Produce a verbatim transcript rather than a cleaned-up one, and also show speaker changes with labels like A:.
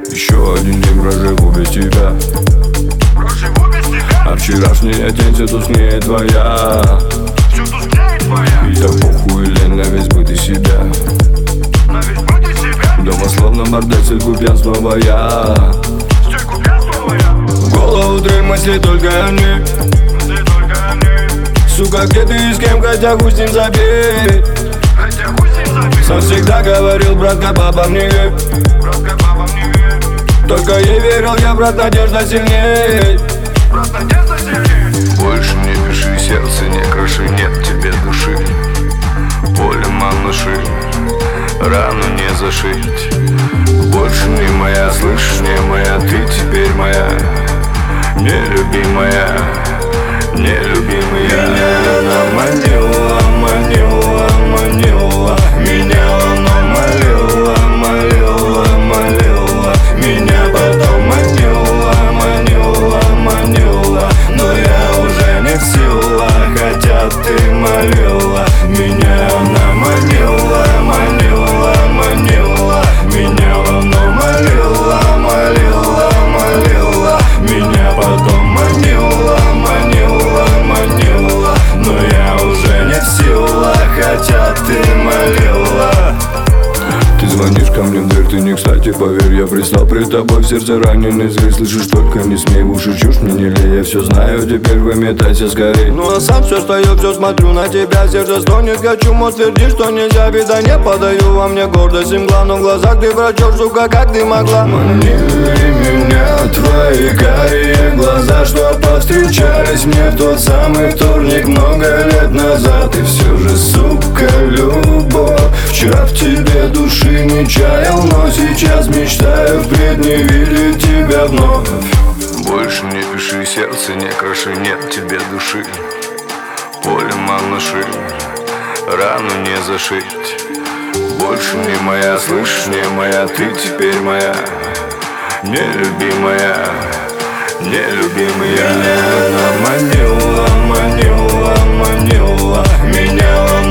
A: Еще один день проживу без тебя. А вчерашняя день все тускнее твоя. И так похуй, лень, на весь быт и себя. Дома словно бордель, стельку пьянства я. В голову три мысли только они. Сука, где ты и с кем, хотя хуй с ним забей. Сам всегда говорил, братка, папа мне верь. Только ей верил я, брат, надежда сильней.
B: Больше не пиши, сердце не краши, нет тебе души. Поле малыши, рану не зашить. Больше не моя, слышишь, не моя, ты теперь моя. Нелюбимая, нелюбимая.
A: Меня она манила, манила, манила. Меня она молила, молила, молила. Меня потом манила, манила, манила. Но я уже не в силах, хотя ты молила. Меня она манила, манила, манила. Меня она молила, молила, молила. Меня потом манила, манила, манила. Но я уже не в силах, хотя ты молила. Ты звонишь ко мне в дверь, ты не кстати, поверь. Я пристал пред тобой, в сердце раненый зверь. Слышишь, только не смей в уши чушь мне не лей. Я все знаю, теперь выметайся скорей. Ну а сам все стою, все смотрю на тебя. Сердце стонет, хочу, мозг твердит, что нельзя. Вида не подаю во мне гордость. Им главным в глазах ты врачешь, сука, как ты могла. Манили меня твои карие глаза, что повстречались мне в тот самый вторник много лет назад. И все же, сука, любовь, вчера в тебе души не чаял, но сейчас мечтаю впредь не видеть тебя вновь.
B: Больше не пиши, сердце не краши, нет тебе души. Поле малыши, рану не зашить. Больше не моя, слышишь, не моя, ты теперь моя. Нелюбимая, нелюбимая.
A: Меня она манила, манила, манила. Меня